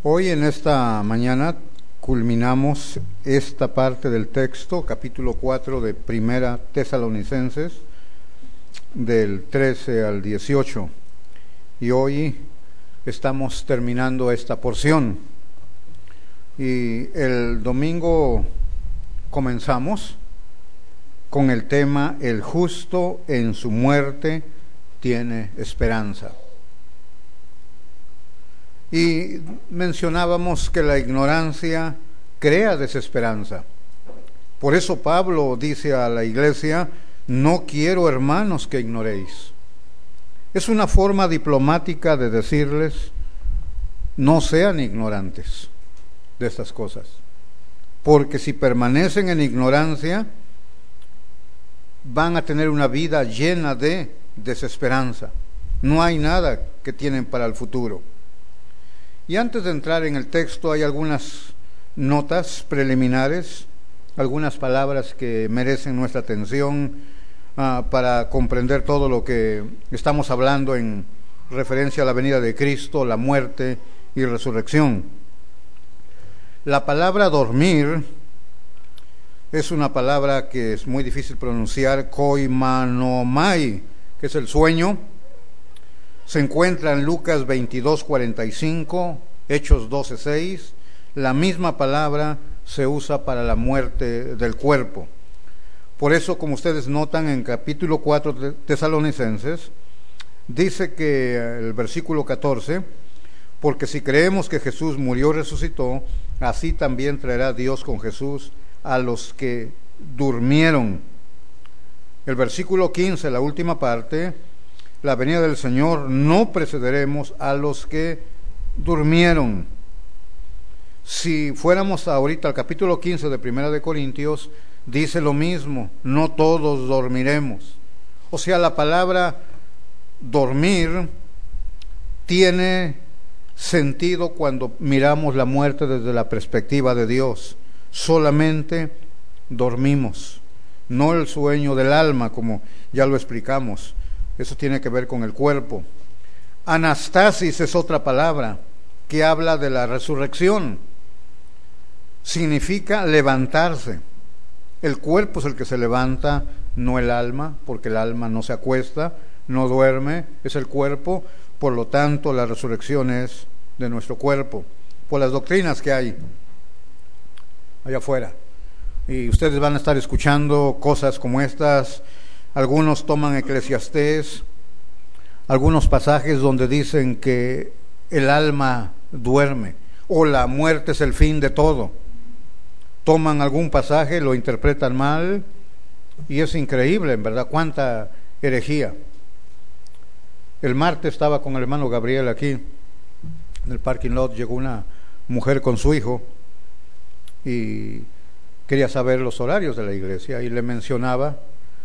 Hoy en esta mañana culminamos esta parte del texto, capítulo 4 de Primera Tesalonicenses, del 13 al 18. Y hoy estamos terminando esta porción. Y el domingo comenzamos con el tema "El justo en su muerte tiene esperanza". Y mencionábamos que la ignorancia crea desesperanza. Por eso Pablo dice a la iglesia: no quiero, hermanos, que ignoréis. Es una forma diplomática de decirles: no sean ignorantes de estas cosas, porque si permanecen en ignorancia van a tener una vida llena de desesperanza. No hay nada que tienen para el futuro. Y antes de entrar en el texto hay algunas notas preliminares, algunas palabras que merecen nuestra atención para comprender todo lo que estamos hablando en referencia a la venida de Cristo, la muerte y resurrección. La palabra dormir es una palabra que es muy difícil pronunciar, koimanomai, que es el sueño. Se encuentra en Lucas 22:45, Hechos 12:6. La misma palabra se usa para la muerte del cuerpo. Por eso, como ustedes notan en capítulo 4 de Tesalonicenses, dice que el versículo 14: porque si creemos que Jesús murió y resucitó, así también traerá Dios con Jesús a los que durmieron. El versículo 15, la última parte: la venida del Señor no precederemos a los que durmieron. Si fuéramos ahorita al capítulo 15 de Primera de Corintios, dice lo mismo: no todos dormiremos. O sea, la palabra dormir tiene sentido cuando miramos la muerte desde la perspectiva de Dios. Solamente dormimos, no el sueño del alma, como ya lo explicamos. Eso tiene que ver con el cuerpo. Anastasis es otra palabra que habla de la resurrección. Significa levantarse. El cuerpo es el que se levanta, no el alma, porque el alma no se acuesta, no duerme, es el cuerpo. Por lo tanto, la resurrección es de nuestro cuerpo, por las doctrinas que hay allá afuera. Y ustedes van a estar escuchando cosas como estas. Algunos toman Eclesiastés, algunos pasajes donde dicen que el alma duerme o la muerte es el fin de todo. Toman algún pasaje, lo interpretan mal y es increíble, en verdad, cuánta herejía. El martes estaba con el hermano Gabriel aquí en el parking lot. Llegó una mujer con su hijo y quería saber los horarios de la iglesia y le mencionaba,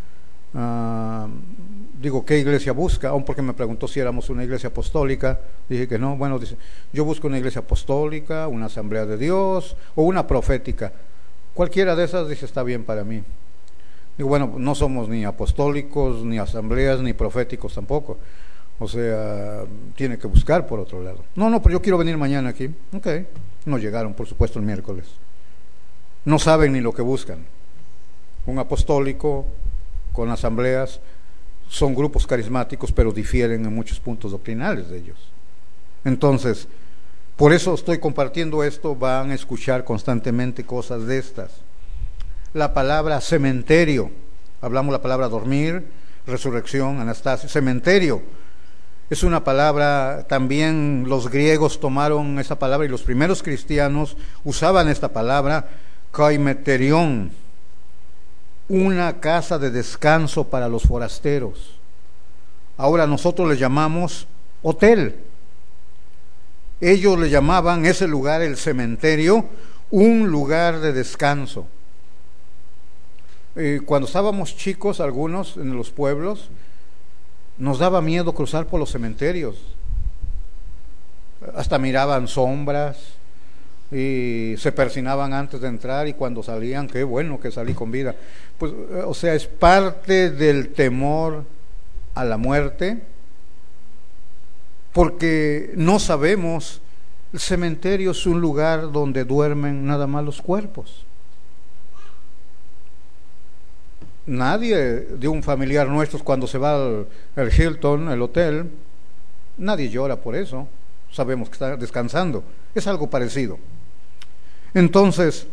¿qué iglesia busca? Aún porque me preguntó si éramos una iglesia apostólica. Dije que no. Bueno, dice: yo busco una iglesia apostólica, una asamblea de Dios o una profética. Cualquiera de esas, dice, está bien para mí. Digo, bueno, no somos ni apostólicos, ni asambleas, ni proféticos tampoco. O sea, tiene que buscar por otro lado. No, pero yo quiero venir mañana aquí. Ok. No llegaron, por supuesto, el miércoles. No saben ni lo que buscan. Un apostólico con asambleas son grupos carismáticos, pero difieren en muchos puntos doctrinales de ellos. Entonces, por eso estoy compartiendo esto. Van a escuchar constantemente cosas de estas. La palabra cementerio, hablamos la palabra dormir, resurrección, anastasis. Cementerio es una palabra, también los griegos tomaron esa palabra y los primeros cristianos usaban esta palabra, kaimeterion, una casa de descanso para los forasteros. Ahora nosotros le llamamos hotel. Ellos le llamaban ese lugar, el cementerio, un lugar de descanso. Cuando estábamos chicos, algunos en los pueblos, nos daba miedo cruzar por los cementerios. Hasta miraban sombras y se persinaban antes de entrar, y cuando salían, qué bueno que salí con vida. Pues, o sea, es parte del temor a la muerte, porque no sabemos El cementerio es un lugar donde duermen nada más los cuerpos. Nadie de un familiar nuestro cuando se va al Hilton, el hotel, nadie llora por eso. Sabemos que está descansando. Es algo parecido. Entonces,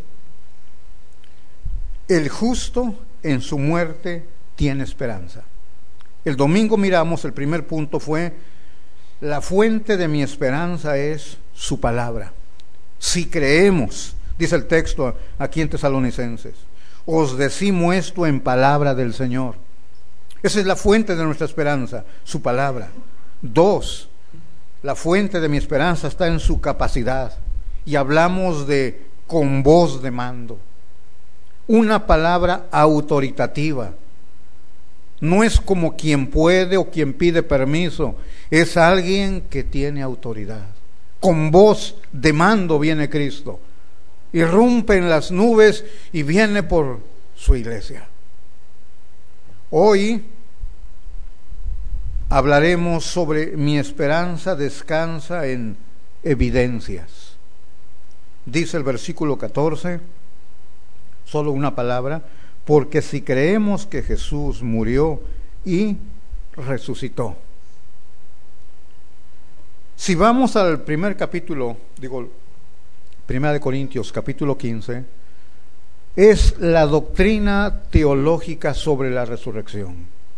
el justo en su muerte tiene esperanza. El domingo miramos, el primer punto fue, la fuente de mi esperanza es su palabra. Si creemos, dice el texto aquí en Tesalonicenses, os decimos esto en palabra del Señor. Esa es la fuente de nuestra esperanza, su palabra. 2, la fuente de mi esperanza está en su capacidad. Y hablamos de con voz de mando. Una palabra autoritativa. No es como quien puede o quien pide permiso. Es alguien que tiene autoridad. Con voz de mando viene Cristo. Irrumpe en las nubes y viene por su iglesia. Hoy hablaremos sobre mi esperanza descansa en evidencias. Dice el versículo 14, solo una palabra, porque si creemos que Jesús murió y resucitó. Si vamos al primer capítulo, Primera de Corintios, capítulo 15, es la doctrina teológica sobre la resurrección.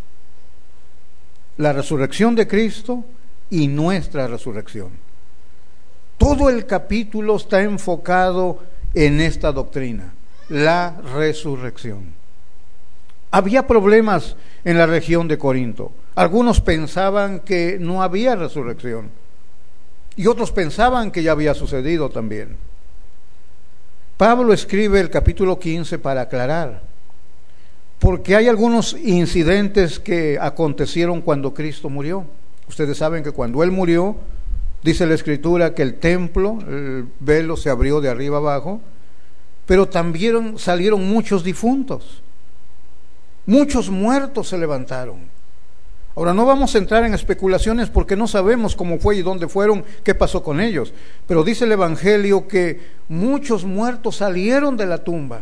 La resurrección de Cristo y nuestra resurrección. Todo el capítulo está enfocado en esta doctrina, la resurrección. Había problemas en la región de Corinto. Algunos pensaban que no había resurrección y otros pensaban que ya había sucedido también. Pablo escribe el capítulo 15 para aclarar, porque hay algunos incidentes que acontecieron cuando Cristo murió. Ustedes saben que cuando Él murió, dice la Escritura que el templo, el velo se abrió de arriba abajo, pero también salieron muchos difuntos, muchos muertos se levantaron. Ahora no vamos a entrar en especulaciones porque no sabemos cómo fue y dónde fueron, qué pasó con ellos, pero dice el Evangelio que muchos muertos salieron de la tumba.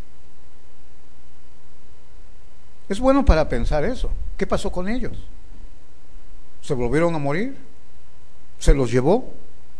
Es bueno para pensar eso. ¿Qué pasó con ellos? ¿Se volvieron a morir? ¿Se los llevó?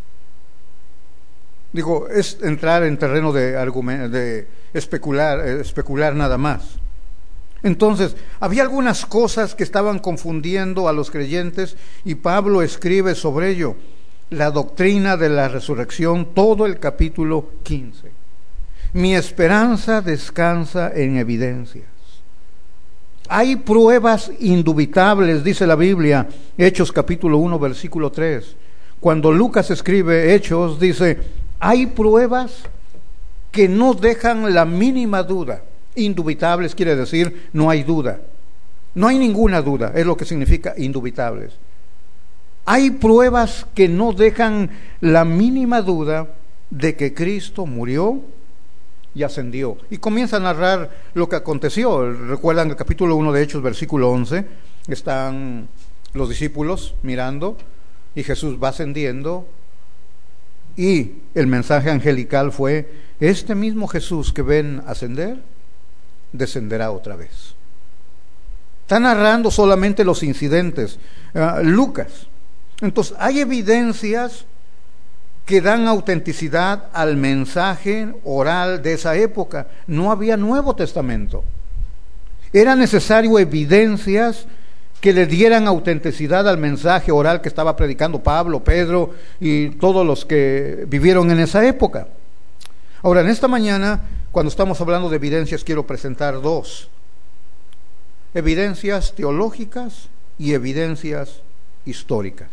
Es entrar en terreno de especular nada más. Entonces, había algunas cosas que estaban confundiendo a los creyentes y Pablo escribe sobre ello, la doctrina de la resurrección, todo el capítulo 15. Mi esperanza descansa en evidencias. Hay pruebas indubitables, dice la Biblia, Hechos capítulo 1, versículo 3. Cuando Lucas escribe Hechos, dice, hay pruebas que no dejan la mínima duda. Indubitables quiere decir no hay duda. No hay ninguna duda, es lo que significa indubitables. Hay pruebas que no dejan la mínima duda de que Cristo murió y ascendió. Y comienza a narrar lo que aconteció. Recuerdan el capítulo 1 de Hechos, versículo 11. Están los discípulos mirando y Jesús va ascendiendo. Y el mensaje angelical fue, este mismo Jesús que ven ascender, descenderá otra vez. Está narrando solamente los incidentes, Lucas. Entonces, hay evidencias que dan autenticidad al mensaje oral de esa época. No había Nuevo Testamento. Era necesario evidencias que le dieran autenticidad al mensaje oral que estaba predicando Pablo, Pedro y todos los que vivieron en esa época. Ahora, en esta mañana, cuando estamos hablando de evidencias, quiero presentar dos. Evidencias teológicas y evidencias históricas.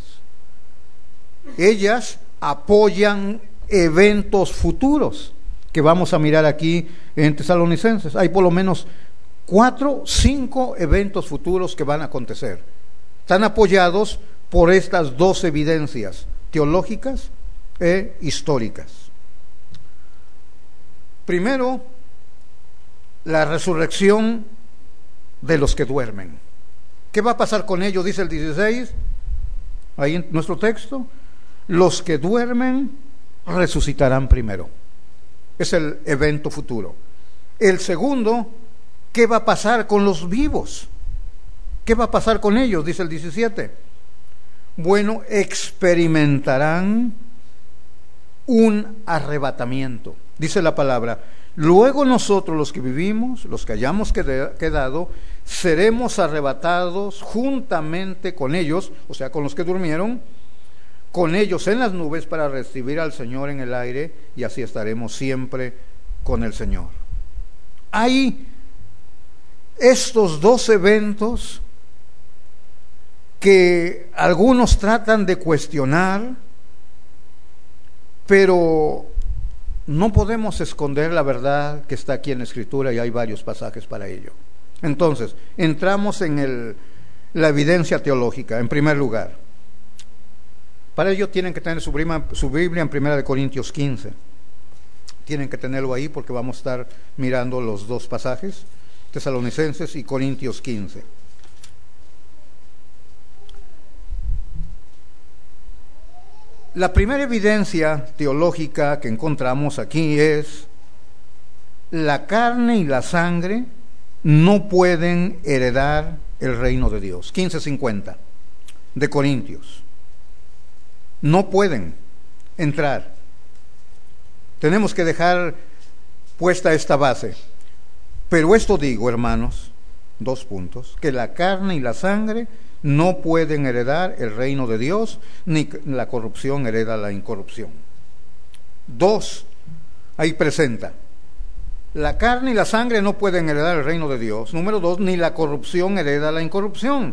Ellas apoyan eventos futuros que vamos a mirar aquí en Tesalonicenses. Hay por lo menos 4, 5 eventos futuros que van a acontecer. Están apoyados por estas dos evidencias, teológicas e históricas. Primero, la resurrección de los que duermen. ¿Qué va a pasar con ellos? Dice el 16, ahí en nuestro texto. Los que duermen resucitarán primero. Es el evento futuro. El segundo, ¿qué va a pasar con los vivos? ¿Qué va a pasar con ellos? Dice el 17. Bueno, experimentarán un arrebatamiento. Dice la palabra, luego nosotros los que vivimos, los que hayamos quedado, seremos arrebatados juntamente con ellos, o sea, con los que durmieron, con ellos en las nubes para recibir al Señor en el aire, y así estaremos siempre con el Señor. Hay estos dos eventos que algunos tratan de cuestionar, pero no podemos esconder la verdad que está aquí en la Escritura, y hay varios pasajes para ello. Entonces, entramos en la evidencia teológica, en primer lugar. Para ello tienen que tener su Biblia en 1 Corintios 15. Tienen que tenerlo ahí porque vamos a estar mirando los dos pasajes, Tesalonicenses y Corintios 15. La primera evidencia teológica que encontramos aquí es: la carne y la sangre no pueden heredar el reino de Dios. 15:50 de Corintios. No pueden entrar. Tenemos que dejar puesta esta base. Pero esto digo, hermanos, 2 puntos, que la carne y la sangre no pueden heredar el reino de Dios, ni la corrupción hereda la incorrupción. 2, ahí presenta, la carne y la sangre no pueden heredar el reino de Dios. Número 2, ni la corrupción hereda la incorrupción.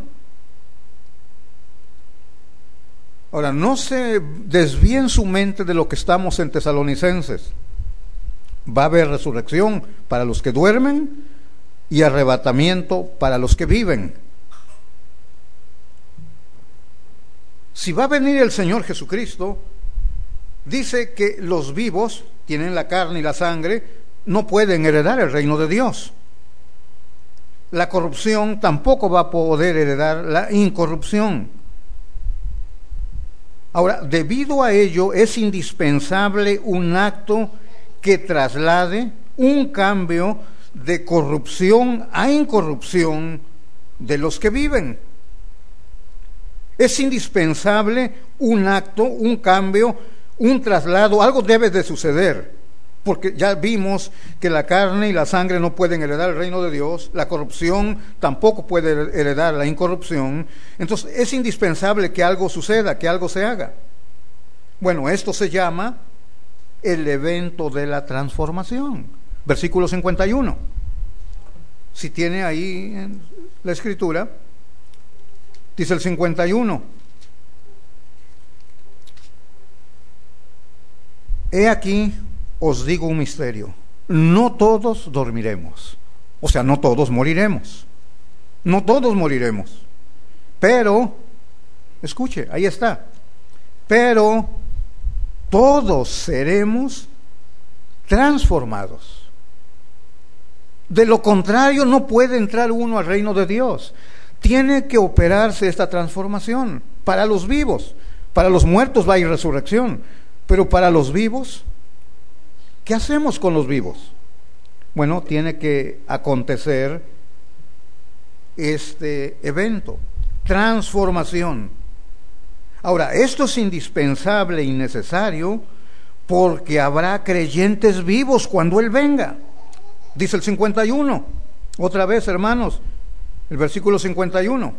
Ahora, no se desvíen su mente de lo que estamos en Tesalonicenses. Va a haber resurrección para los que duermen y arrebatamiento para los que viven. Si va a venir el Señor Jesucristo, dice que los vivos, tienen la carne y la sangre, no pueden heredar el reino de Dios. La corrupción tampoco va a poder heredar la incorrupción. Ahora, debido a ello, es indispensable un acto que traslade un cambio de corrupción a incorrupción de los que viven. Es indispensable un acto, un cambio, un traslado, algo debe de suceder, porque ya vimos que la carne y la sangre no pueden heredar el reino de Dios, la corrupción tampoco puede heredar la incorrupción. Entonces es indispensable que algo suceda, que algo se haga. Bueno, esto se llama el evento de la transformación. Versículo 51. Si tiene ahí en la Escritura, dice el 51. He aquí, os digo un misterio. No todos dormiremos. O sea, no todos moriremos. No todos moriremos. Pero, escuche, ahí está. Pero todos seremos transformados. De lo contrario, no puede entrar uno al reino de Dios. Tiene que operarse esta transformación para los vivos. Para los muertos va a ir resurrección, pero para los vivos, ¿qué hacemos con los vivos? Bueno, tiene que acontecer este evento, transformación. Ahora, esto es indispensable y necesario porque habrá creyentes vivos cuando Él venga. Dice el 51, otra vez, hermanos, el versículo 51.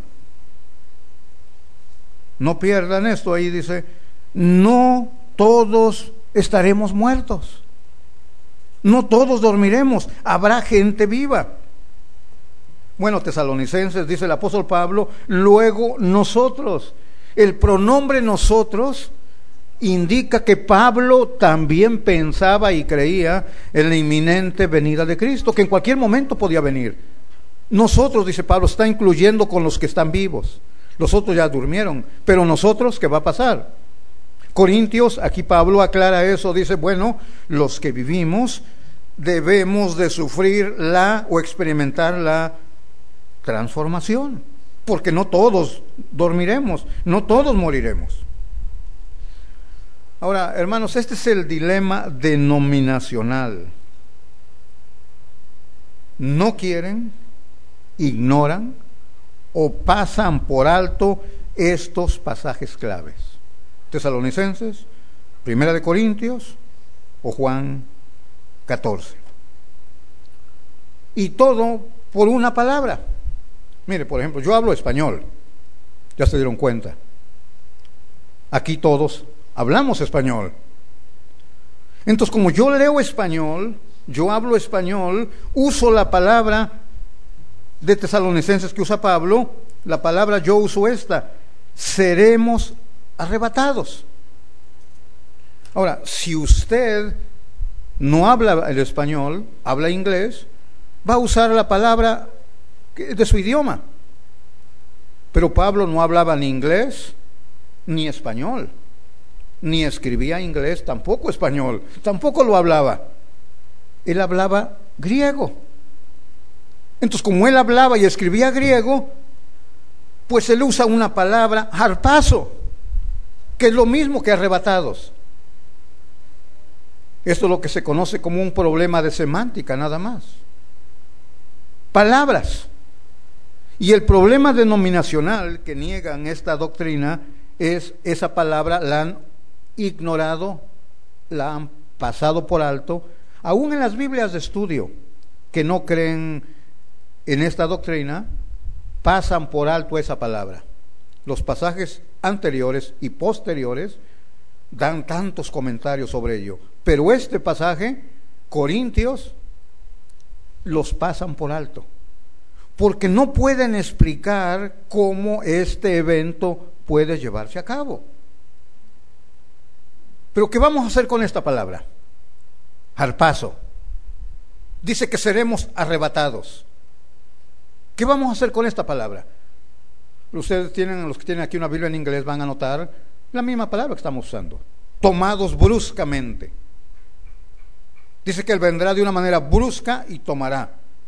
No pierdan esto, ahí dice, no todos estaremos muertos. No todos dormiremos, habrá gente viva. Bueno, Tesalonicenses, dice el apóstol Pablo, luego nosotros. El pronombre nosotros indica que Pablo también pensaba y creía en la inminente venida de Cristo, que en cualquier momento podía venir. Nosotros, dice Pablo, está incluyendo con los que están vivos. Los otros ya durmieron, pero nosotros, ¿qué va a pasar? Corintios, aquí Pablo aclara eso, dice, bueno, los que vivimos debemos de sufrir o experimentar la transformación, porque no todos dormiremos, no todos moriremos. Ahora, hermanos, este es el dilema denominacional. No quieren, ignoran o pasan por alto estos pasajes claves. Tesalonicenses, Primera de Corintios o Juan 14. Y todo por una palabra. Mire, por ejemplo, yo hablo español. Ya se dieron cuenta. Aquí todos hablamos español. Entonces, como yo leo español, yo hablo español, uso la palabra de Tesalonicenses que usa Pablo, la palabra yo uso esta: seremos arrebatados. Ahora, si usted no habla el español, habla inglés, va a usar la palabra de su idioma. Pero Pablo no hablaba ni inglés ni español, ni escribía inglés, tampoco español, tampoco lo hablaba. Él hablaba griego. Entonces, como él hablaba y escribía griego, pues él usa una palabra, harpazo, que es lo mismo que arrebatados. Esto es lo que se conoce como un problema de semántica, nada más. Palabras. Y el problema denominacional que niegan esta doctrina es esa palabra la han ignorado, la han pasado por alto, aún en las Biblias de estudio que no creen en esta doctrina, pasan por alto esa palabra. Los pasajes anteriores y posteriores dan tantos comentarios sobre ello, pero este pasaje, Corintios, los pasan por alto, porque no pueden explicar cómo este evento puede llevarse a cabo. Pero ¿qué vamos a hacer con esta palabra? Harpazo. Dice que seremos arrebatados. ¿Qué vamos a hacer con esta palabra? Ustedes tienen, los que tienen aquí una Biblia en inglés, van a notar la misma palabra que estamos usando: tomados bruscamente. Dice que Él vendrá de una manera brusca y tomará.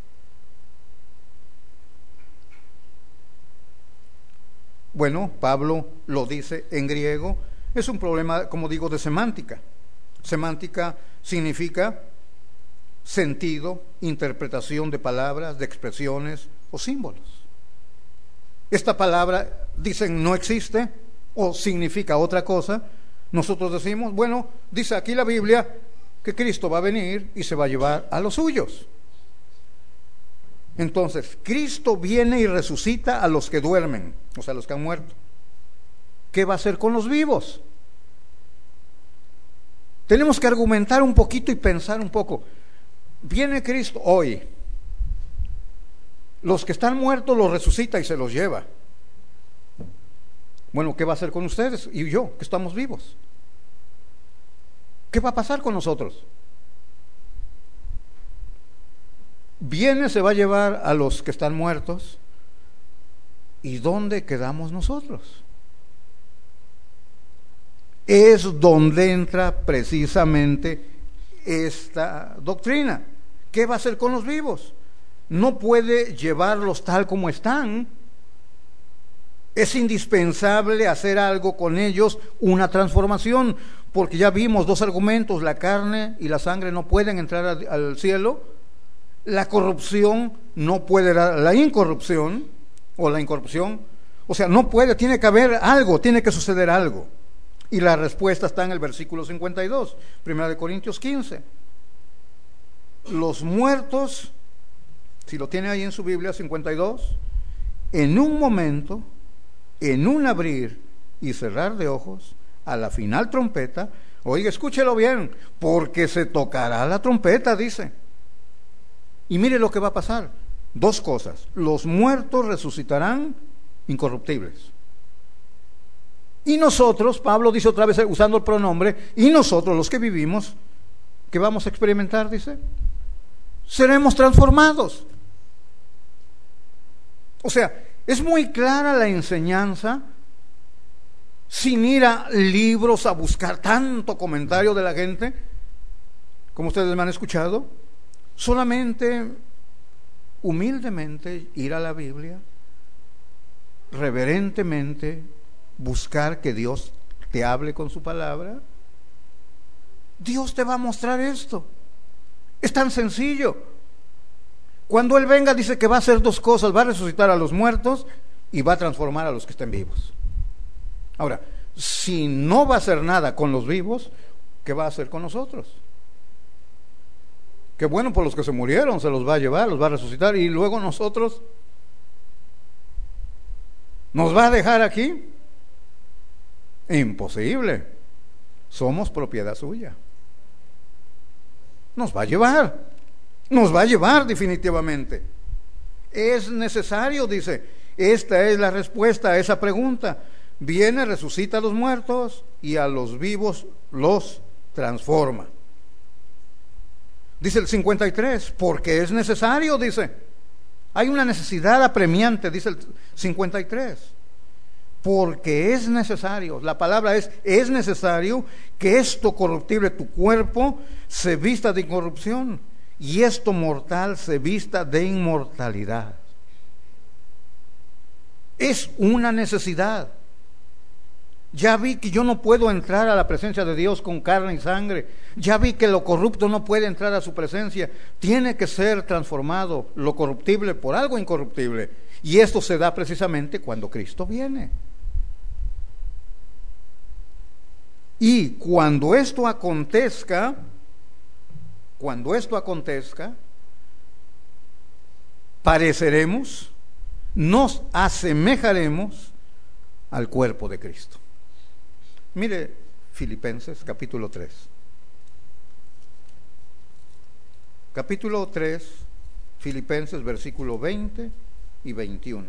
Bueno, Pablo lo dice en griego. Es un problema, como digo, de semántica. Semántica significa sentido, interpretación de palabras, de expresiones o símbolos. Esta palabra, dicen, no existe o significa otra cosa. Nosotros decimos, bueno, dice aquí la Biblia que Cristo va a venir y se va a llevar a los suyos. Entonces, Cristo viene y resucita a los que duermen, o sea, a los que han muerto. ¿Qué va a hacer con los vivos? Tenemos que argumentar un poquito y pensar un poco. Viene Cristo hoy. Los que están muertos los resucita y se los lleva. Bueno, ¿qué va a hacer con ustedes y yo, que estamos vivos? ¿Qué va a pasar con nosotros? Viene, se va a llevar a los que están muertos. ¿Y dónde quedamos nosotros? Es donde entra precisamente esta doctrina. ¿Qué va a hacer con los vivos? No puede llevarlos tal como están. Es indispensable hacer algo con ellos, una transformación, porque ya vimos dos argumentos: la carne y la sangre no pueden entrar al cielo, la corrupción no puede, la incorrupción o la incorrupción, o sea, no puede, tiene que haber algo, tiene que suceder algo. Y la respuesta está en el versículo 52, 1 Corintios 15. Los muertos, si lo tiene ahí en su Biblia, 52, en un momento, en un abrir y cerrar de ojos, a la final trompeta, oiga, escúchelo bien, porque se tocará la trompeta, dice. Y mire lo que va a pasar. Dos cosas: los muertos resucitarán incorruptibles. Y nosotros, Pablo dice otra vez usando el pronombre, y nosotros los que vivimos, ¿qué vamos a experimentar? Dice, seremos transformados. O sea, es muy clara la enseñanza, sin ir a libros a buscar tanto comentario de la gente, como ustedes me han escuchado. Solamente, humildemente, ir a la Biblia, reverentemente, buscar que Dios te hable con su palabra Dios te va a mostrar esto. Es tan sencillo. Cuando Él venga, dice que va a hacer dos cosas: va a resucitar a los muertos y va a transformar a los que estén vivos. Ahora, si no va a hacer nada con los vivos, ¿qué va a hacer con nosotros? Qué bueno por los que se murieron, se los va a llevar, los va a resucitar, y luego nosotros, ¿nos va a dejar aquí? Imposible. Somos propiedad suya. Nos va a llevar definitivamente. Es necesario, dice, esta es la respuesta a esa pregunta. Viene, resucita a los muertos y a los vivos los transforma. Dice el 53, porque es necesario, dice. Hay una necesidad apremiante, dice el 53. Porque es necesario, la palabra es necesario que esto corruptible, tu cuerpo, se vista de incorrupción, y esto mortal se vista de inmortalidad. Es una necesidad. Ya vi que yo no puedo entrar a la presencia de Dios con carne y sangre. Ya vi que lo corrupto no puede entrar a su presencia. Tiene que ser transformado lo corruptible por algo incorruptible. Y esto se da precisamente cuando Cristo viene. Y cuando esto acontezca, pareceremos, nos asemejaremos al cuerpo de Cristo. Mire Filipenses capítulo 3. Capítulo 3, Filipenses versículo 20 y 21.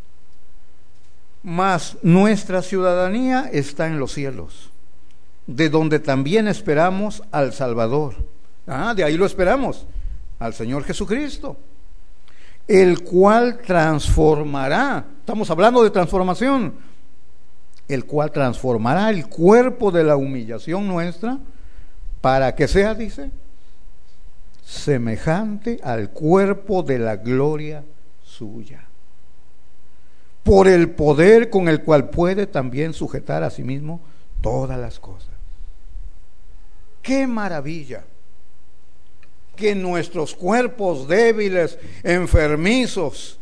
Mas nuestra ciudadanía está en los cielos, de donde también esperamos al Salvador. De ahí lo esperamos, al Señor Jesucristo, el cual transformará, estamos hablando de transformación, el cual transformará el cuerpo de la humillación nuestra, para que sea, dice, semejante al cuerpo de la gloria suya, por el poder con el cual puede también sujetar a sí mismo todas las cosas. ¡Qué maravilla! Que nuestros cuerpos débiles, enfermizos,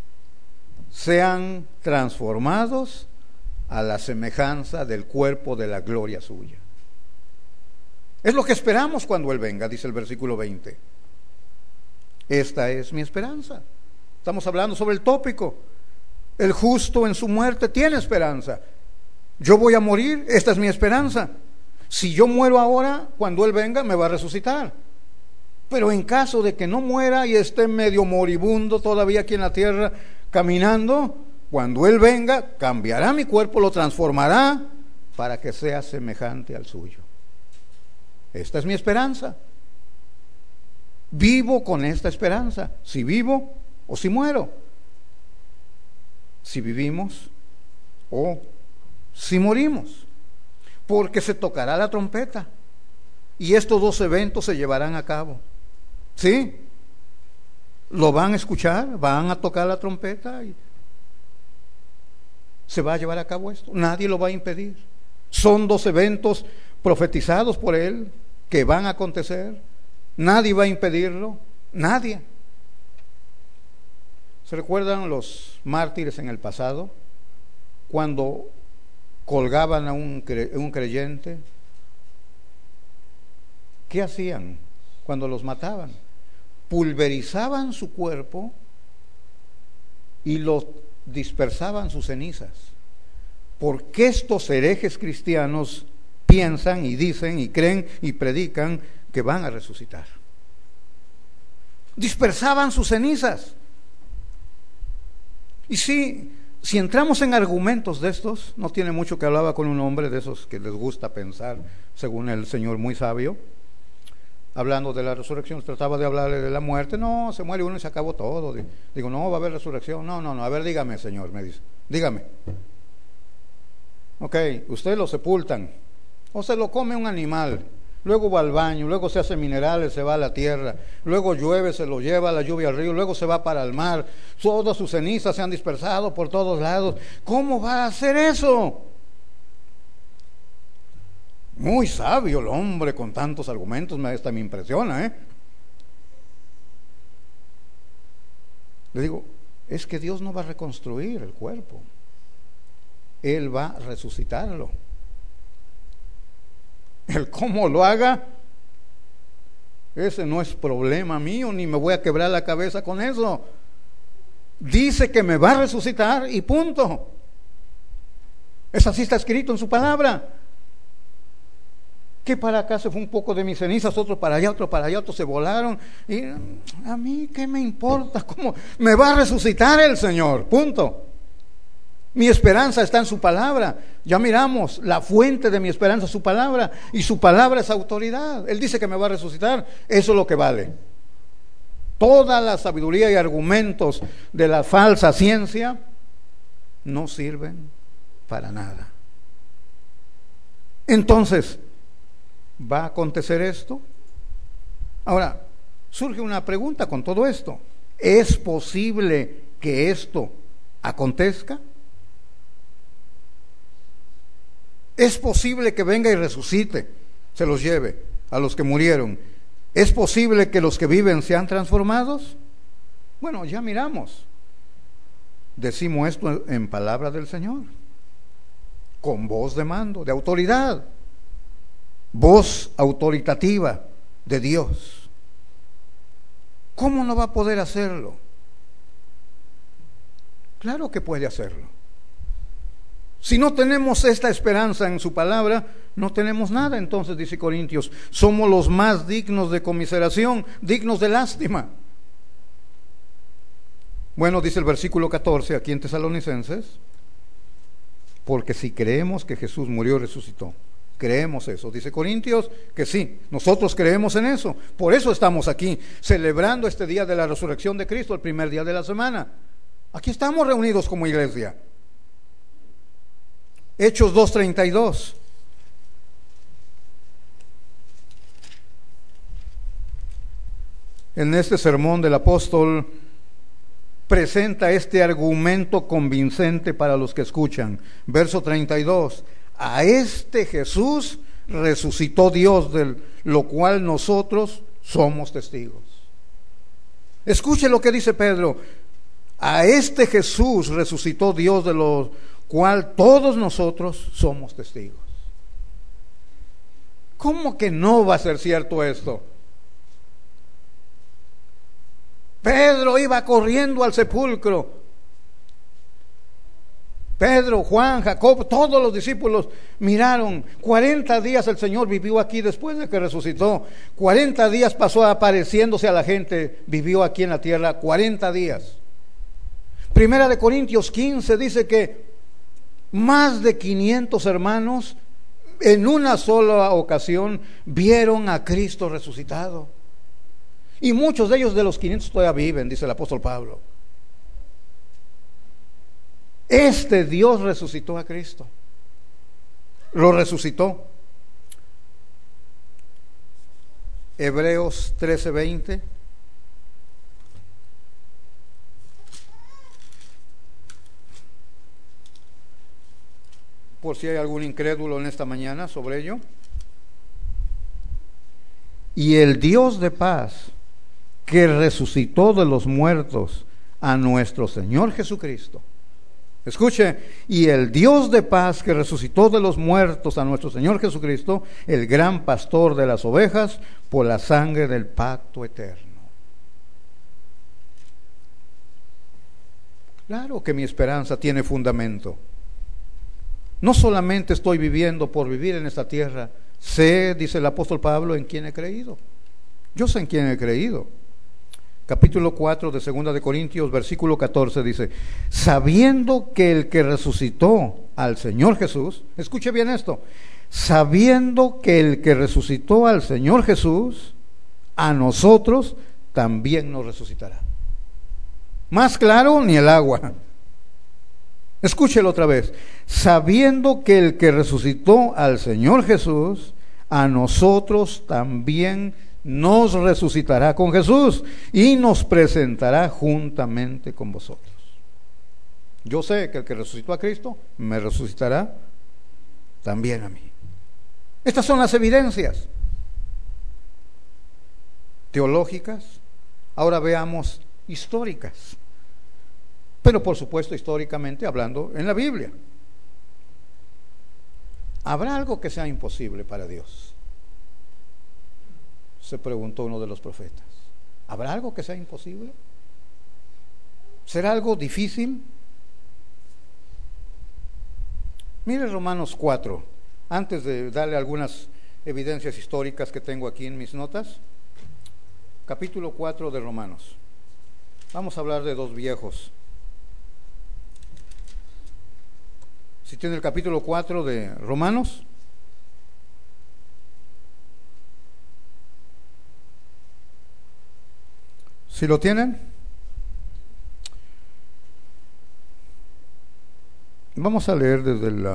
sean transformados a la semejanza del cuerpo de la gloria suya. Es lo que esperamos cuando Él venga, dice el versículo 20. Esta es mi esperanza. Estamos hablando sobre el tópico. El justo en su muerte tiene esperanza. Yo voy a morir, esta es mi esperanza. Si yo muero ahora, cuando Él venga me va a resucitar. Pero en caso de que no muera y esté medio moribundo todavía aquí en la tierra caminando, cuando Él venga cambiará mi cuerpo, lo transformará para que sea semejante al suyo. Esta es mi esperanza. Vivo con esta esperanza, si vivo o si muero, si vivimos o si morimos, porque se tocará la trompeta y estos dos eventos se llevarán a cabo. ¿Sí? Lo van a escuchar, van a tocar la trompeta y se va a llevar a cabo esto. Nadie lo va a impedir. Son dos eventos profetizados por Él que van a acontecer. Nadie va a impedirlo. Nadie. ¿Se recuerdan los mártires en el pasado? Cuando colgaban a un creyente, ¿qué hacían cuando los mataban? Pulverizaban su cuerpo y lo dispersaban sus cenizas, porque estos herejes cristianos piensan y dicen y creen y predican que van a resucitar. Dispersaban sus cenizas. Y si entramos en argumentos de estos, no tiene mucho que hablaba con un hombre de esos que les gusta pensar, según el Señor muy sabio, hablando de la resurrección, trataba de hablarle de la muerte. No, se muere uno y se acabó todo. Digo, no, va a haber resurrección. No, a ver, dígame, Señor, me dice, dígame. Ok, ustedes lo sepultan, o se lo come un animal, luego va al baño, luego se hace minerales, se va a la tierra, luego llueve, se lo lleva la lluvia al río, luego se va para el mar, todas sus cenizas se han dispersado por todos lados. ¿Cómo va a hacer eso? Muy sabio el hombre con tantos argumentos, hasta me impresiona, ¿eh? Le digo, es que Dios no va a reconstruir el cuerpo, Él va a resucitarlo. El cómo lo haga, ese no es problema mío, ni me voy a quebrar la cabeza con eso. Dice que me va a resucitar y punto. Eso así está escrito en su palabra. Que para acá se fue un poco de mis cenizas, otro para allá, otros se volaron. Y a mí, ¿qué me importa? ¿Cómo? Me va a resucitar el Señor, punto. Mi esperanza está en su palabra. Ya miramos, la fuente de mi esperanza es su palabra, y su palabra es autoridad. Él dice que me va a resucitar, eso es lo que vale. Toda la sabiduría y argumentos de la falsa ciencia no sirven para nada. Entonces, ¿va a acontecer esto? Ahora, surge una pregunta con todo esto. ¿Es posible que esto acontezca? ¿Es posible que venga y resucite, se los lleve a los que murieron? ¿Es posible que los que viven sean transformados? Bueno, ya miramos. Decimos esto en palabra del Señor, con voz de mando, de autoridad, voz autoritativa de Dios. ¿Cómo no va a poder hacerlo? Claro que puede hacerlo. Si no tenemos esta esperanza en su palabra, no tenemos nada. Entonces, dice Corintios, somos los más dignos de conmiseración, dignos de lástima. Bueno, dice el versículo 14 aquí en Tesalonicenses, porque si creemos que Jesús murió y resucitó, creemos eso. Dice Corintios que sí, nosotros creemos en eso. Por eso estamos aquí, celebrando este día de la resurrección de Cristo, el primer día de la semana. Aquí estamos reunidos como iglesia. Hechos 2:32. En este sermón del apóstol presenta este argumento convincente para los que escuchan. Verso 32. A este Jesús resucitó Dios, de lo cual nosotros somos testigos. Escuche lo que dice Pedro. A este Jesús resucitó Dios, de lo cual todos nosotros somos testigos. ¿Cómo que no va a ser cierto esto? Pedro iba corriendo al sepulcro. Pedro, Juan, Jacob, todos los discípulos miraron. 40 días el Señor vivió aquí después de que resucitó. 40 días pasó apareciéndose a la gente, vivió aquí en la tierra 40 días. Primera de Corintios 15 dice que más de 500 hermanos en una sola ocasión vieron a Cristo resucitado. Y muchos de ellos, de los 500, todavía viven, dice el apóstol Pablo. Este Dios resucitó a Cristo. Lo resucitó. Hebreos 13:20. Por si hay algún incrédulo en esta mañana sobre ello. Y el Dios de paz, que resucitó de los muertos a nuestro Señor Jesucristo. Escuche, y el Dios de paz que resucitó de los muertos a nuestro Señor Jesucristo, el gran pastor de las ovejas, por la sangre del pacto eterno. Claro que mi esperanza tiene fundamento. No solamente estoy viviendo por vivir en esta tierra, sé, dice el apóstol Pablo, en quién he creído. Yo sé en quién he creído. Capítulo 4 de 2 de Corintios, versículo 14 dice, sabiendo que el que resucitó al Señor Jesús, escuche bien esto, sabiendo que el que resucitó al Señor Jesús, a nosotros también nos resucitará. Más claro ni el agua. Escúchelo otra vez. Sabiendo que el que resucitó al Señor Jesús, a nosotros también nos resucitará con Jesús y nos presentará juntamente con vosotros. Yo sé que el que resucitó a Cristo me resucitará también a mí. Estas son las evidencias teológicas. Ahora veamos históricas, pero por supuesto históricamente hablando en la Biblia. ¿Habrá algo que sea imposible para Dios?, se preguntó uno de los profetas. ¿Habrá algo que sea imposible? ¿Será algo difícil? Mire Romanos 4, antes de darle algunas evidencias históricas que tengo aquí en mis notas. Capítulo 4 de Romanos. Vamos a hablar de dos viejos. Si tiene el capítulo 4 de Romanos. ¿Sí lo tienen? Vamos a leer desde el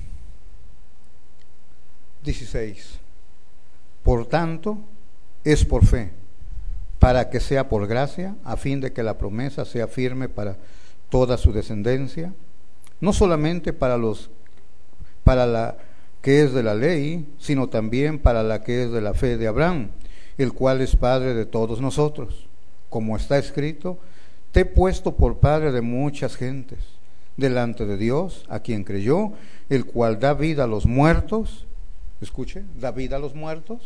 16. Por tanto, es por fe, para que sea por gracia, a fin de que la promesa sea firme para toda su descendencia, no solamente para la que es de la ley, sino también para la que es de la fe de Abraham, el cual es padre de todos nosotros. Como está escrito, te he puesto por padre de muchas gentes, delante de Dios, a quien creyó, el cual da vida a los muertos, escuche, da vida a los muertos,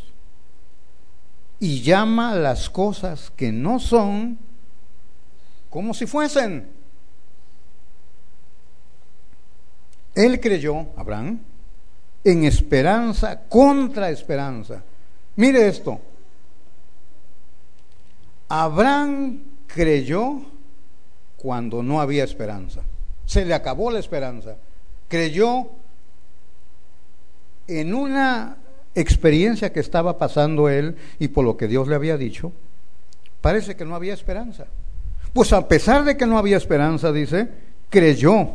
y llama las cosas que no son como si fuesen. Él creyó, Abraham, en esperanza contra esperanza. Mire esto. Abraham creyó cuando no había esperanza. Se le acabó la esperanza. Creyó en una experiencia que estaba pasando él y por lo que Dios le había dicho, parece que no había esperanza. Pues a pesar de que no había esperanza, dice, creyó.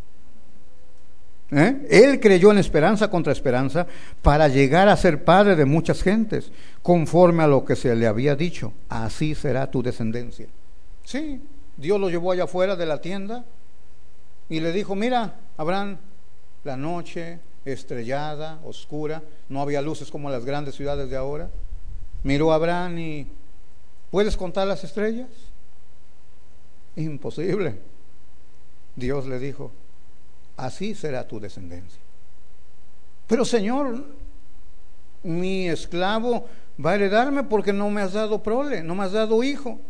Él creyó en esperanza contra esperanza para llegar a ser padre de muchas gentes, conforme a lo que se le había dicho, así será tu descendencia. Sí, Dios lo llevó allá afuera de la tienda y le dijo, mira, Abraham, la noche estrellada, oscura, no había luces como en las grandes ciudades de ahora. Miró a Abraham y, ¿puedes contar las estrellas? Imposible. Dios le dijo, así será tu descendencia. Pero Señor, mi esclavo va a heredarme porque no me has dado prole, no me has dado hijo.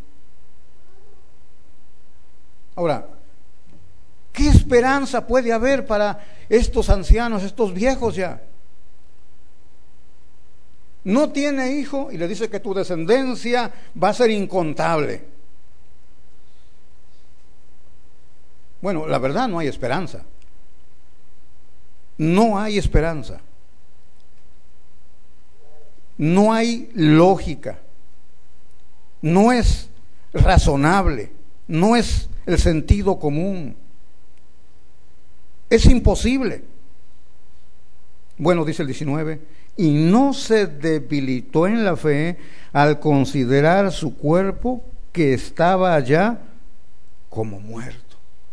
Ahora, ¿qué esperanza puede haber para estos ancianos, estos viejos ya? No tiene hijo y le dice que tu descendencia va a ser incontable. Bueno, la verdad no hay esperanza. No hay esperanza. No hay lógica. No es razonable. No es el sentido común. Es imposible. Bueno, dice el 19, y no se debilitó en la fe al considerar su cuerpo que estaba allá como muerto.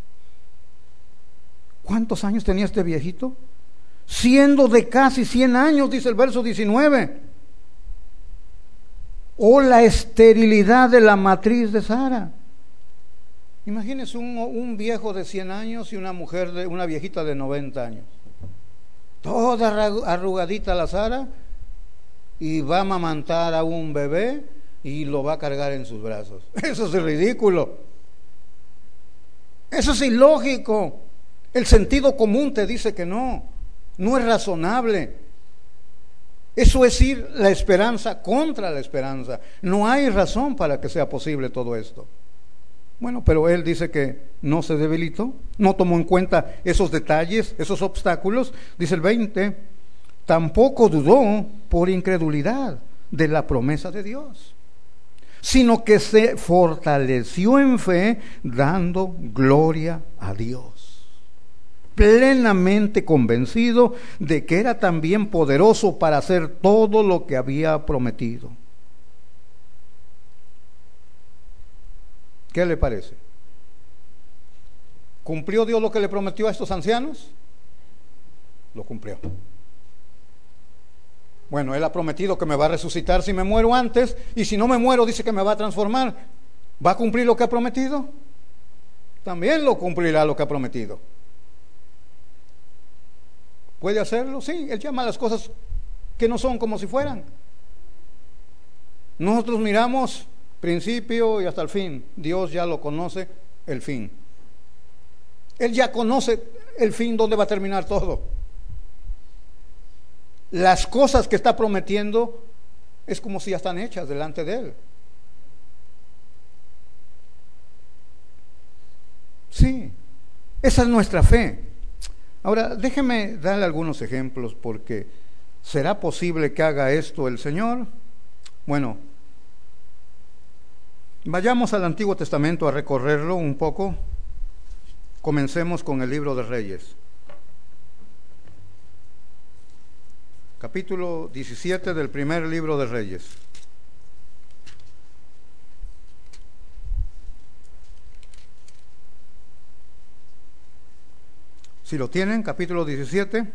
¿Cuántos años tenía este viejito? Siendo de casi 100 años, dice el verso 19. O la esterilidad de la matriz de Sara. Imagínense un viejo de 100 años y una mujer, una viejita de 90 años. Toda arrugadita la Sara, y va a amamantar a un bebé y lo va a cargar en sus brazos. Eso es ridículo. Eso es ilógico. El sentido común te dice que no es razonable. Eso es ir la esperanza contra la esperanza. No hay razón para que sea posible todo esto. Bueno, pero él dice que no se debilitó, no tomó en cuenta esos detalles, esos obstáculos. Dice el 20, tampoco dudó por incredulidad de la promesa de Dios, sino que se fortaleció en fe, dando gloria a Dios, plenamente convencido de que era también poderoso para hacer todo lo que había prometido. ¿Qué le parece? ¿Cumplió Dios lo que le prometió a estos ancianos? Lo cumplió. Bueno, Él ha prometido que me va a resucitar si me muero antes, y si no me muero dice que me va a transformar. ¿Va a cumplir lo que ha prometido? También lo cumplirá lo que ha prometido. ¿Puede hacerlo? Sí, Él llama a las cosas que no son como si fueran. Nosotros miramos principio y hasta el fin. Dios ya lo conoce, el fin. Él ya conoce el fin, dónde va a terminar todo. Las cosas que está prometiendo es como si ya están hechas delante de Él. Sí, esa es nuestra fe. Ahora, déjeme darle algunos ejemplos, porque ¿será posible que haga esto el Señor? Bueno, vayamos al Antiguo Testamento a recorrerlo un poco. Comencemos con el libro de Reyes. Capítulo 17 del primer libro de Reyes. Si lo tienen, capítulo 17.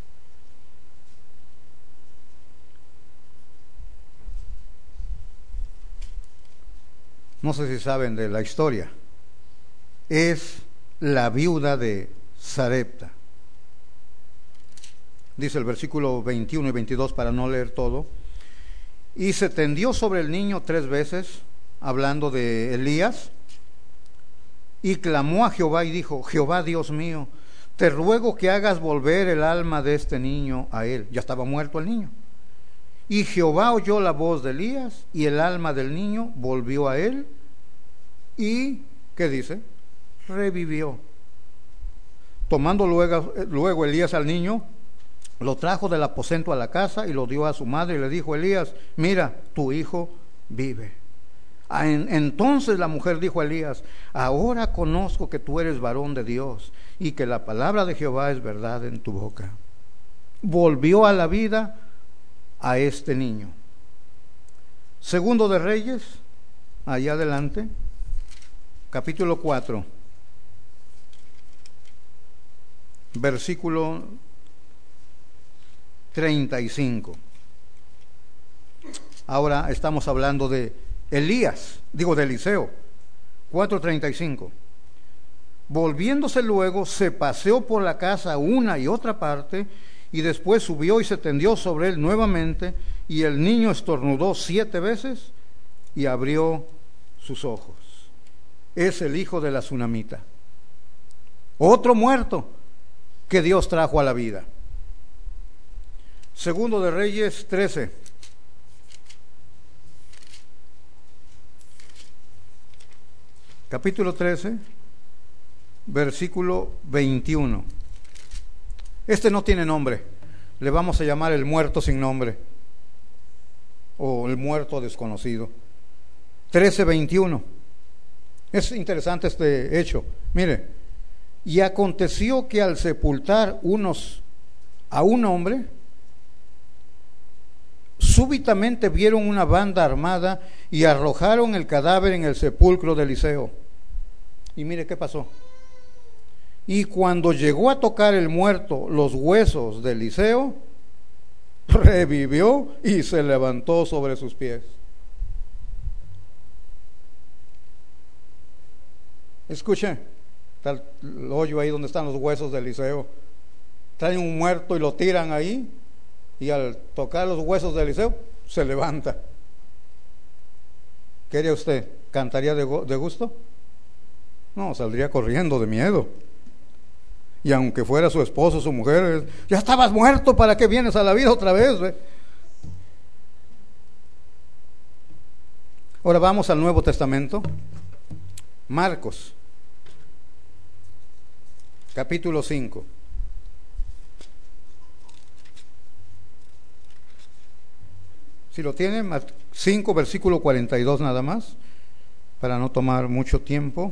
No sé si saben de la historia. Es la viuda de Sarepta. Dice el versículo 21 y 22, para no leer todo. Y se tendió sobre el niño 3 veces, hablando de Elías, y clamó a Jehová y dijo: Jehová Dios mío, te ruego que hagas volver el alma de este niño a él. Ya estaba muerto el niño. Y Jehová oyó la voz de Elías, y el alma del niño volvió a él, y, ¿qué dice? Revivió. Tomando luego Elías al niño, lo trajo del aposento a la casa y lo dio a su madre, y le dijo: Elías, mira, tu hijo vive. Entonces la mujer dijo a Elías: ahora conozco que tú eres varón de Dios, y que la palabra de Jehová es verdad en tu boca. Volvió a la vida a este niño. Segundo de Reyes, allá adelante, capítulo 4, versículo 35. Ahora estamos hablando de Elías, de Eliseo. 4:35. Volviéndose luego, se paseó por la casa una y otra parte, y después subió y se tendió sobre él nuevamente, y el niño estornudó 7 veces y abrió sus ojos. Es el hijo de la tsunamita, otro muerto que Dios trajo a la vida. Segundo de Reyes 13. Capítulo 13, versículo 21. Este no tiene nombre, le vamos a llamar el muerto sin nombre, o el muerto desconocido. 13:21. Es interesante este hecho. Mire: y aconteció que al sepultar unos a un hombre, súbitamente vieron una banda armada y arrojaron el cadáver en el sepulcro de Eliseo. Y mire qué pasó. Y cuando llegó a tocar el muerto los huesos de Eliseo, revivió y se levantó sobre sus pies. Escuche, está el hoyo ahí donde están los huesos de Eliseo. Traen un muerto y lo tiran ahí, y al tocar los huesos de Eliseo se levanta. ¿Qué haría usted? ¿Cantaría de gusto? No, saldría corriendo de miedo. Y aunque fuera su esposo, su mujer: ya estabas muerto, ¿para qué vienes a la vida otra vez? Ahora vamos al Nuevo Testamento. Marcos, capítulo 5. Si lo tienen, 5, versículo 42 nada más, para no tomar mucho tiempo.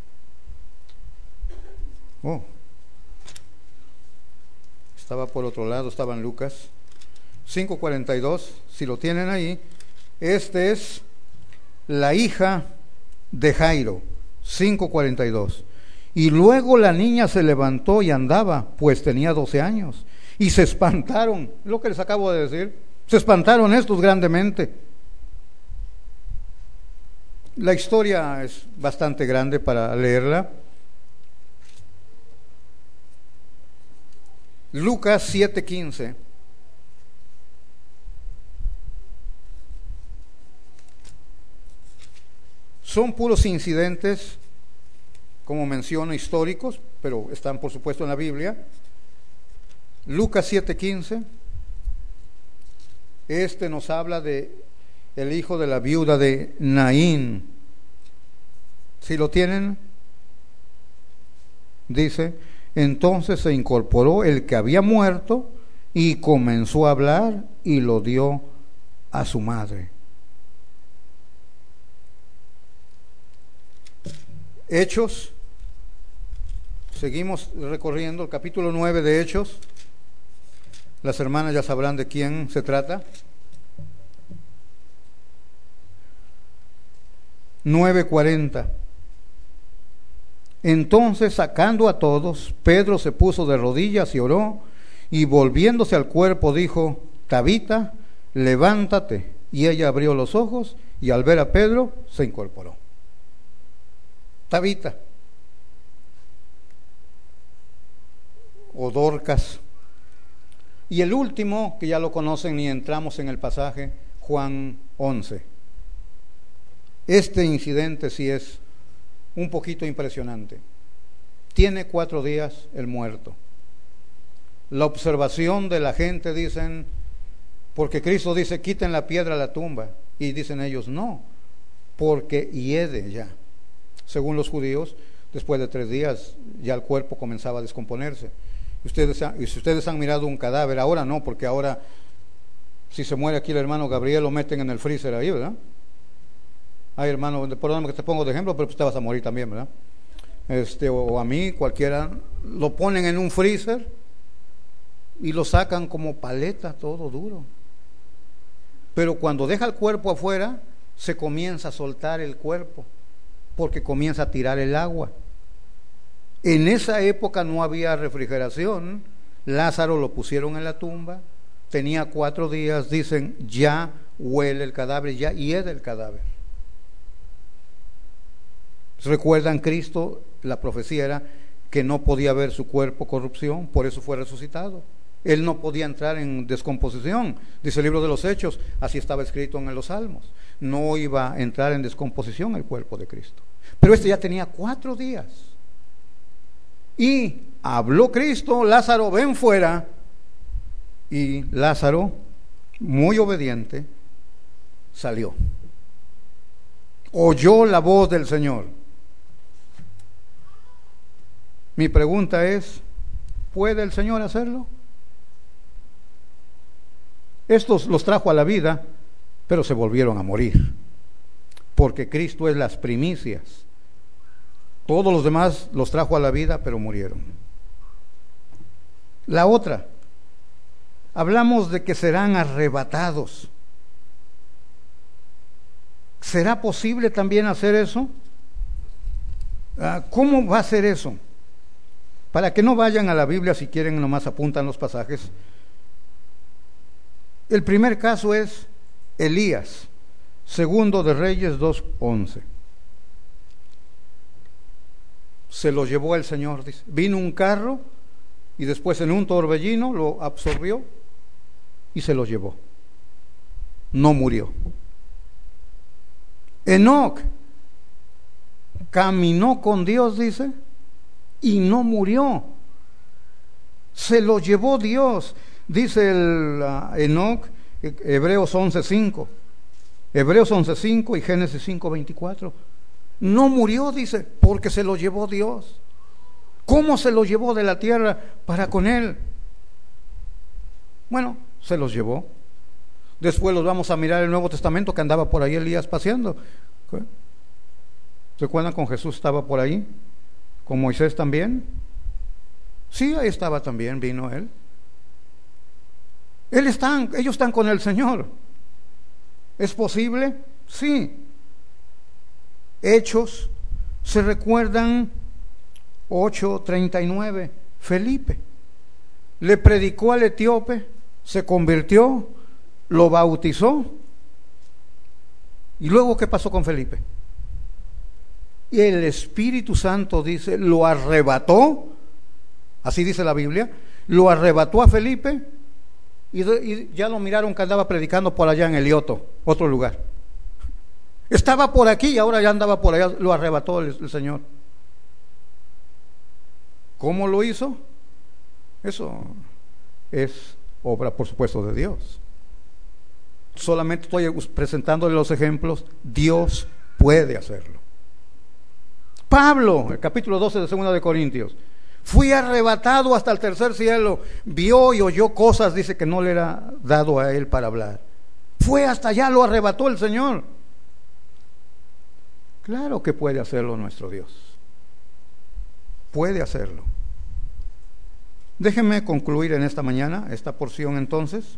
Estaba por otro lado, estaba en Lucas 5:42. Si lo tienen ahí, este es la hija de Jairo. 5:42. Y luego la niña se levantó y andaba, pues tenía 12 años, y se espantaron, lo que les acabo de decir. Se espantaron estos grandemente. La historia es bastante grande para leerla. Lucas 7:15. Son puros incidentes, como menciono, históricos, pero están por supuesto en la Biblia. Lucas 7:15. Este nos habla de el hijo de la viuda de Naín. ¿Sí lo tienen? Dice: entonces se incorporó el que había muerto y comenzó a hablar y lo dio a su madre. Hechos. Seguimos recorriendo el capítulo 9 de Hechos. Las hermanas ya sabrán de quién se trata. 9:40. Entonces, sacando a todos, Pedro se puso de rodillas y oró, y volviéndose al cuerpo dijo: Tabita, levántate. Y ella abrió los ojos, y al ver a Pedro, se incorporó. Tabita, o Dorcas. Y el último, que ya lo conocen, ni entramos en el pasaje, Juan 11. Este incidente sí es un poquito impresionante. Tiene 4 días el muerto. La observación de la gente, dicen, porque Cristo dice: quiten la piedra a la tumba, y dicen ellos: no, porque hiede ya. Según los judíos, después de 3 días ya el cuerpo comenzaba a descomponerse. Y si ustedes han mirado un cadáver, ahora no, porque ahora si se muere aquí el hermano Gabriel, lo meten en el freezer ahí, ¿verdad? Ay, hermano, perdóname que te pongo de ejemplo, pero pues te vas a morir también, ¿verdad? O a mí, cualquiera, lo ponen en un freezer y lo sacan como paleta, todo duro. Pero cuando deja el cuerpo afuera, se comienza a soltar el cuerpo, porque comienza a tirar el agua. En esa época no había refrigeración. Lázaro lo pusieron en la tumba, tenía 4 días, dicen, ya huele el cadáver, ya hiede el cadáver. ¿Recuerdan Cristo? La profecía era que no podía ver su cuerpo corrupción, por eso fue resucitado. Él no podía entrar en descomposición, dice el libro de los Hechos, así estaba escrito en los Salmos. No iba a entrar en descomposición el cuerpo de Cristo. Pero este ya tenía 4 días. Y habló Cristo: Lázaro, ven fuera. Y Lázaro, muy obediente, salió. Oyó la voz del Señor. Mi pregunta es: ¿puede el Señor hacerlo? Estos los trajo a la vida, pero se volvieron a morir, porque Cristo es las primicias. Todos los demás los trajo a la vida, pero murieron. La otra, hablamos de que serán arrebatados. ¿Será posible también hacer eso? ¿Cómo va a ser eso? Para que no vayan a la Biblia, si quieren nomás apuntan los pasajes. El primer caso es Elías, segundo de Reyes 2:11. Se lo llevó el Señor, dice. Vino un carro y después en un torbellino lo absorbió y se lo llevó. No murió. Enoc caminó con Dios, dice, y no murió. Se lo llevó Dios. Dice el Enoc, Hebreos 11:5. Hebreos 11:5 y Génesis 5:24. No murió, dice, porque se lo llevó Dios. ¿Cómo se lo llevó de la tierra para con él? Bueno, se los llevó. Después los vamos a mirar el Nuevo Testamento, que andaba por ahí Elías paseando. ¿Recuerdan con Jesús estaba por ahí? ¿Con Moisés también? Sí, ahí estaba también, vino él. Ellos están con el Señor. ¿Es posible? Sí. Hechos, se recuerdan 8:39, Felipe le predicó al etíope, se convirtió lo bautizó. ¿Y luego qué pasó con Felipe? Y el Espíritu Santo dice, lo arrebató, así dice la Biblia, lo arrebató a Felipe y ya lo miraron que andaba predicando por allá en Elioto, otro lugar. Estaba por aquí y ahora ya andaba por allá, lo arrebató el Señor. ¿Cómo lo hizo? Eso es obra, por supuesto, de Dios. Solamente estoy presentándole los ejemplos. Dios puede hacerlo. Pablo, el capítulo 12 de 2 de Corintios, fui arrebatado hasta el tercer cielo, vio y oyó cosas, dice, que no le era dado a él para hablar. Fue hasta allá, lo arrebató el Señor. Claro que puede hacerlo nuestro Dios. Puede hacerlo. Déjenme concluir en esta mañana esta porción entonces.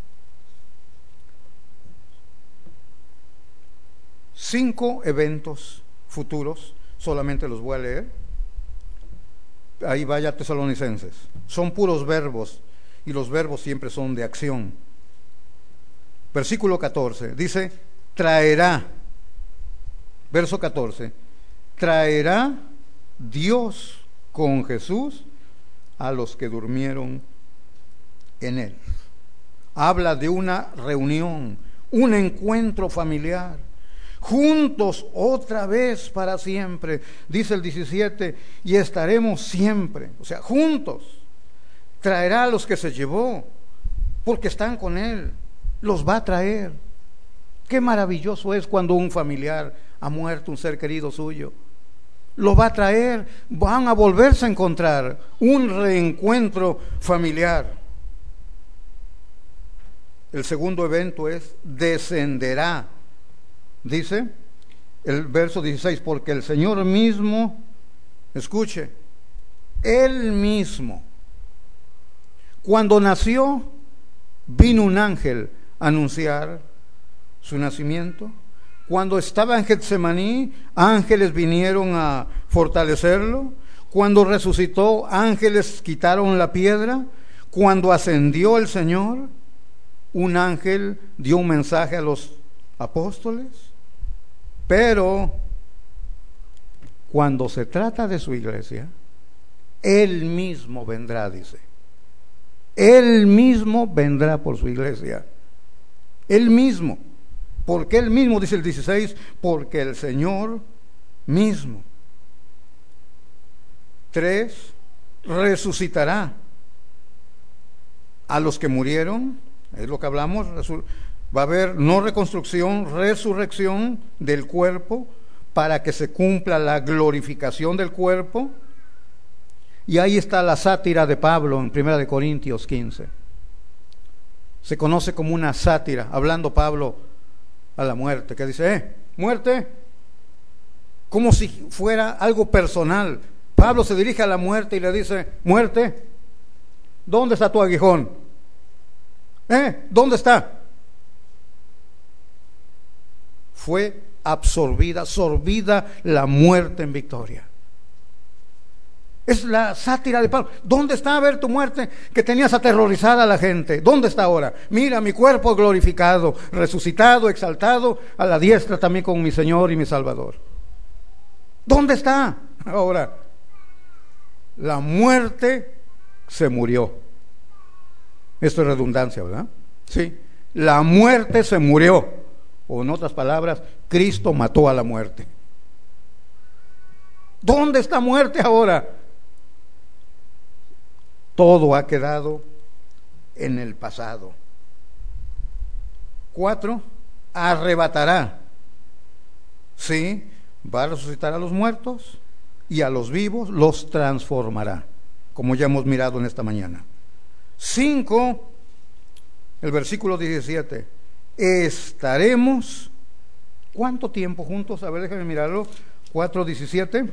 5 eventos futuros, solamente los voy a leer. Ahí vaya Tesalonicenses. Son puros verbos y los verbos siempre son de acción. Versículo 14 dice, traerá. Verso 14, traerá Dios con Jesús a los que durmieron en él. Habla de una reunión, un encuentro familiar, juntos otra vez para siempre, dice el 17, y estaremos siempre, o sea, juntos. Traerá a los que se llevó, porque están con él, los va a traer. Qué maravilloso es cuando un familiar ha muerto, un ser querido suyo. Lo va a traer, van a volverse a encontrar, un reencuentro familiar. El segundo evento es descenderá. Dice el verso 16, porque el Señor mismo, escuche, Él mismo, cuando nació, vino un ángel a anunciar su nacimiento. Cuando estaba en Getsemaní, ángeles vinieron a fortalecerlo. Cuando resucitó, ángeles quitaron la piedra. Cuando ascendió el Señor, un ángel dio un mensaje a los apóstoles. Pero cuando se trata de su iglesia, Él mismo vendrá, dice. Él mismo vendrá por su iglesia. Él mismo. Porque Él mismo, dice el 16, porque el Señor mismo. 3, resucitará a los que murieron, es lo que hablamos, va a haber no reconstrucción, resurrección del cuerpo, para que se cumpla la glorificación del cuerpo. Y ahí está la sátira de Pablo en 1 Corintios 15. Se conoce como una sátira, hablando Pablo a la muerte, que dice, muerte, como si fuera algo personal. Pablo se dirige a la muerte y le dice, muerte, ¿dónde está tu aguijón? ¿Dónde está? Fue absorbida la muerte en victoria. Es la sátira de Pablo. ¿Dónde está a ver tu muerte que tenías aterrorizada a la gente? ¿Dónde está ahora? Mira, mi cuerpo glorificado, resucitado, exaltado, a la diestra también con mi Señor y mi Salvador. ¿Dónde está ahora? La muerte se murió. Esto es redundancia, ¿verdad? Sí. La muerte se murió. O en otras palabras, Cristo mató a la muerte. ¿Dónde está muerte ahora? Todo ha quedado en el pasado. 4, arrebatará. Sí, va a resucitar a los muertos y a los vivos los transformará, como ya hemos mirado en esta mañana. 5, el versículo 17, estaremos, ¿cuánto tiempo juntos? A ver, déjame mirarlo. 4:17.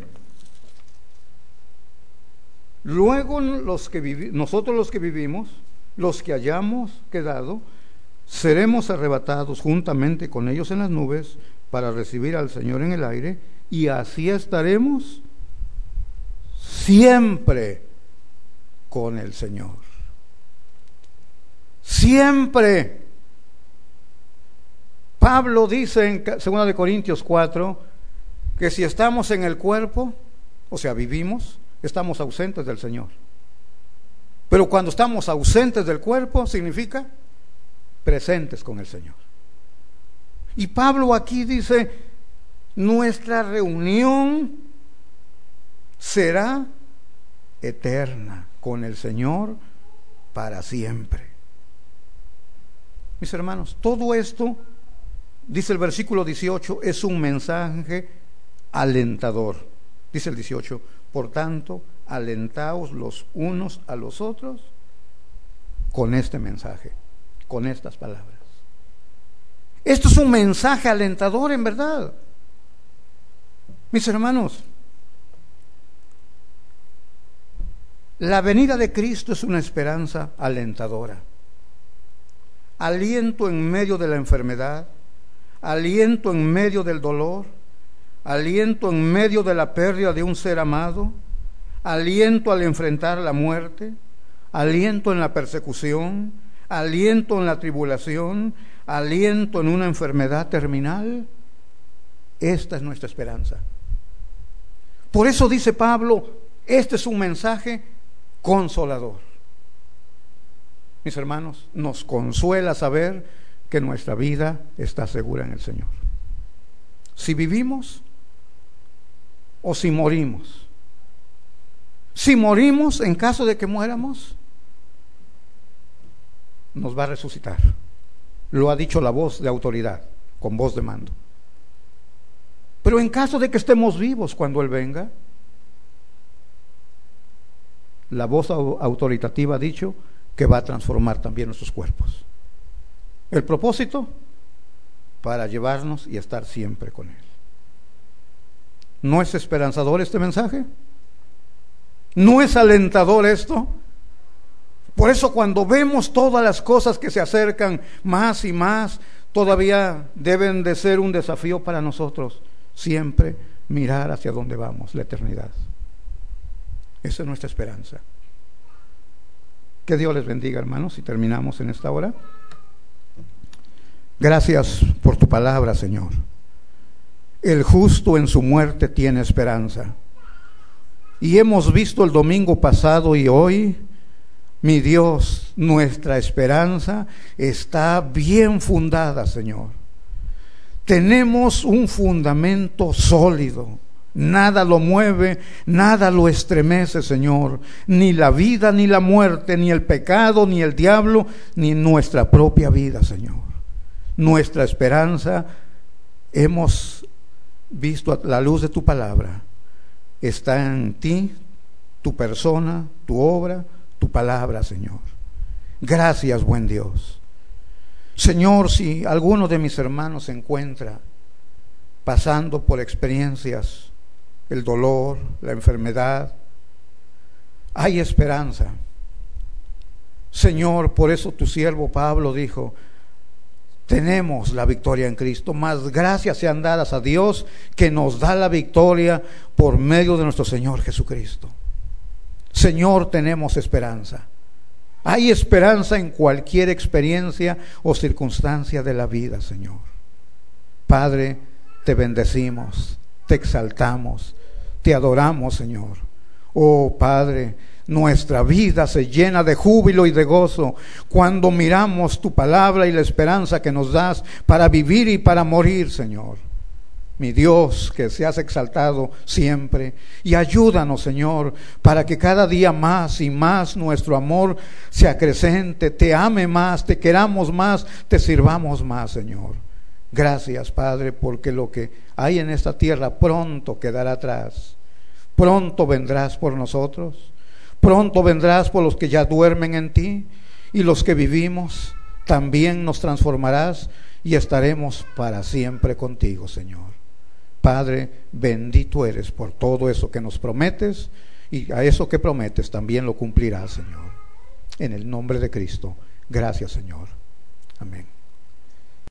Luego nosotros los que vivimos, los que hayamos quedado, seremos arrebatados juntamente con ellos en las nubes para recibir al Señor en el aire, y así estaremos siempre con el Señor. Siempre. Pablo dice en 2 Corintios 4 que si estamos en el cuerpo, o sea, vivimos, estamos ausentes del Señor. Pero cuando estamos ausentes del cuerpo, significa presentes con el Señor. Y Pablo aquí dice, nuestra reunión será eterna con el Señor para siempre. Mis hermanos, todo esto, dice el versículo 18, es un mensaje alentador. Dice el 18, por tanto, alentaos los unos a los otros con este mensaje, con estas palabras. Esto es un mensaje alentador en verdad. Mis hermanos, la venida de Cristo es una esperanza alentadora. Aliento en medio de la enfermedad, aliento en medio del dolor, aliento en medio de la pérdida de un ser amado, aliento al enfrentar la muerte, aliento en la persecución, aliento en la tribulación, aliento en una enfermedad terminal. Esta es nuestra esperanza. Por eso dice Pablo, este es un mensaje consolador. Mis hermanos, nos consuela saber que nuestra vida está segura en el Señor. Si vivimos o si morimos. Si morimos, en caso de que muéramos, nos va a resucitar. Lo ha dicho la voz de autoridad, con voz de mando. Pero en caso de que estemos vivos cuando Él venga, la voz autoritativa ha dicho que va a transformar también nuestros cuerpos. El propósito, para llevarnos y estar siempre con Él. ¿No es esperanzador este mensaje? ¿No es alentador esto? Por eso cuando vemos todas las cosas que se acercan más y más, todavía deben de ser un desafío para nosotros, siempre mirar hacia dónde vamos, la eternidad. Esa es nuestra esperanza. Que Dios les bendiga, hermanos, y terminamos en esta hora. Gracias por tu palabra, Señor. El justo en su muerte tiene esperanza. Y hemos visto el domingo pasado y hoy, mi Dios, nuestra esperanza está bien fundada, Señor. Tenemos un fundamento sólido. Nada lo mueve, nada lo estremece, Señor. Ni la vida, ni la muerte, ni el pecado, ni el diablo, ni nuestra propia vida, Señor. Nuestra esperanza, hemos visto a la luz de tu palabra, está en ti, tu persona, tu obra, tu palabra, Señor. Gracias, buen Dios. Señor, si alguno de mis hermanos se encuentra pasando por experiencias, el dolor, la enfermedad, hay esperanza. Señor, por eso tu siervo Pablo dijo, tenemos la victoria en Cristo, más gracias sean dadas a Dios que nos da la victoria por medio de nuestro Señor Jesucristo. Señor, tenemos esperanza. Hay esperanza en cualquier experiencia o circunstancia de la vida, Señor. Padre, te bendecimos, te exaltamos, te adoramos, Señor. Oh Padre, nuestra vida se llena de júbilo y de gozo cuando miramos tu palabra y la esperanza que nos das para vivir y para morir, Señor. Mi Dios, que seas exaltado siempre, y ayúdanos, Señor, para que cada día más y más nuestro amor se acrecente, te ame más, te queramos más, te sirvamos más, Señor. Gracias, Padre, porque lo que hay en esta tierra pronto quedará atrás. Pronto vendrás por nosotros, pronto vendrás por los que ya duermen en ti, y los que vivimos también nos transformarás y estaremos para siempre contigo, Señor. Padre, bendito eres por todo eso que nos prometes, y a eso que prometes también lo cumplirás, Señor. En el nombre de Cristo, gracias, Señor. Amén.